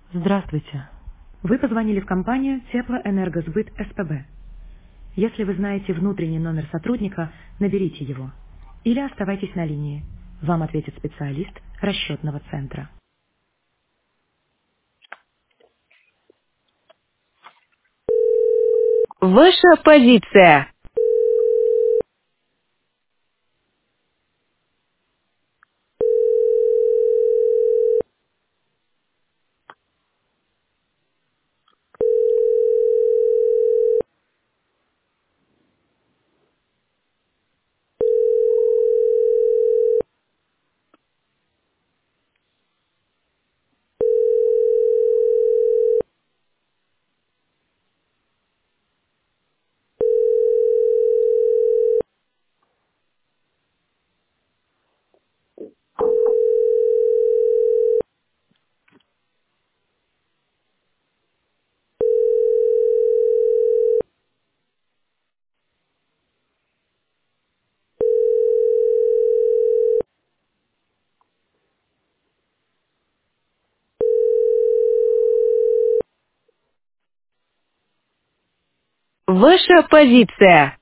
Здравствуйте. Вы позвонили в компанию Теплоэнергосбыт СПБ. Если вы знаете внутренний номер сотрудника, наберите его. Или оставайтесь на линии. Вам ответит специалист расчетного центра. Ваша позиция. Ваша позиция.